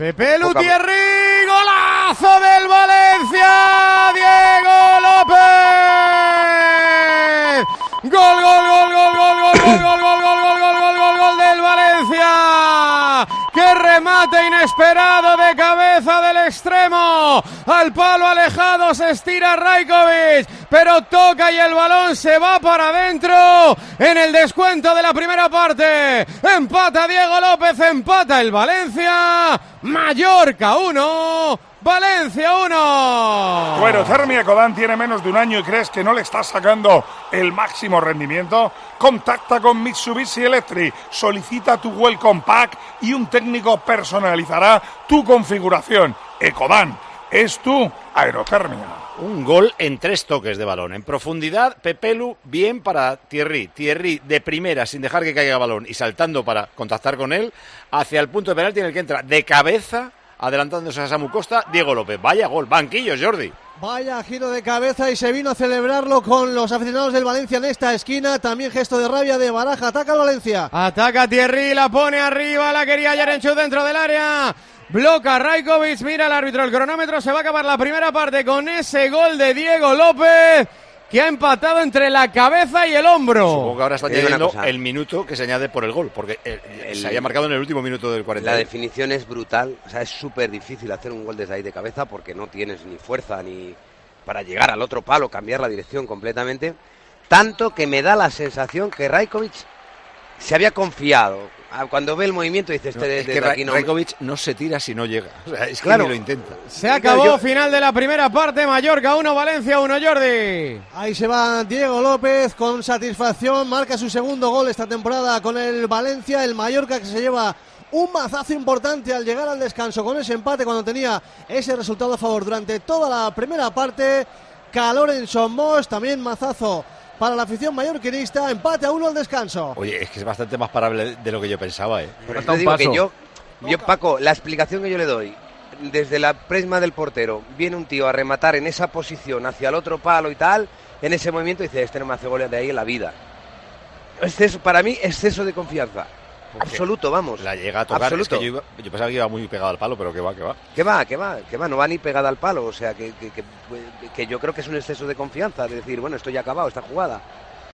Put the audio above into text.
Pepe Thierry, golazo del Valencia, Diego López. Gol del Valencia. ¡Qué remate inesperado de cabeza del extremo! Al palo alejado se estira Rajkovic, pero toca y el balón se va para adentro en el descuento de la primera parte. Empata Diego López, empata el Valencia. Mallorca 1, Valencia 1. Tu Aerotermia Ecodan tiene menos de un año y crees que no le estás sacando el máximo rendimiento. Contacta con Mitsubishi Electric, solicita tu Welcome Pack y un técnico personalizará tu configuración. Ecodan es tu aerotermia. Un gol en 3 toques de balón. En profundidad, Pepelu, bien para Thierry. Thierry de primera, sin dejar que caiga el balón y saltando para contactar con él, hacia el punto de penalti en el que entra de cabeza, adelantándose a Samu Costa, Diego López. Vaya gol, banquillos, Jordi. Vaya giro de cabeza y se vino a celebrarlo con los aficionados del Valencia en esta esquina. También gesto de rabia de Baraja. Ataca el Valencia. Ataca Thierry, la pone arriba, la quería Yarenchuk dentro del área. Bloca Rajkovic, mira el árbitro, el cronómetro, se va a acabar la primera parte con ese gol de Diego López, que ha empatado entre la cabeza y el hombro. Supongo que ahora está añadiendo el minuto que se añade por el gol, porque se había marcado en el último minuto del 40. La definición es brutal, o sea, es súper difícil hacer un gol desde ahí de cabeza porque no tienes ni fuerza ni para llegar al otro palo, cambiar la dirección completamente. Tanto que me da la sensación que Rajkovic se había confiado. Cuando ve el movimiento dice aquí no. Rajkovic no se tira si no llega. O sea, es que claro, ni lo intenta. Se acabó, final de la primera parte, Mallorca 1, Valencia 1, Jordi. Ahí se va Diego López con satisfacción, marca su segundo gol esta temporada con el Valencia, el Mallorca que se lleva un mazazo importante al llegar al descanso con ese empate cuando tenía ese resultado a favor durante toda la primera parte. Calor en Somos, también mazazo para la afición mallorquinista, empate a 1 al descanso. Oye, es que es bastante más parable de lo que yo pensaba, Pero te digo que yo, Paco, la explicación que yo le doy, desde la prisma del portero, viene un tío a rematar en esa posición hacia el otro palo y tal, en ese movimiento dice, este no me hace goles de ahí en la vida. Para mí, exceso de confianza. Absoluto, vamos. La llega a tocar. Es que yo pensaba que iba muy pegado al palo, pero que va. Que va, no va ni pegada al palo. O sea, que yo creo que es un exceso de confianza, de decir, bueno, esto ya ha acabado, esta jugada.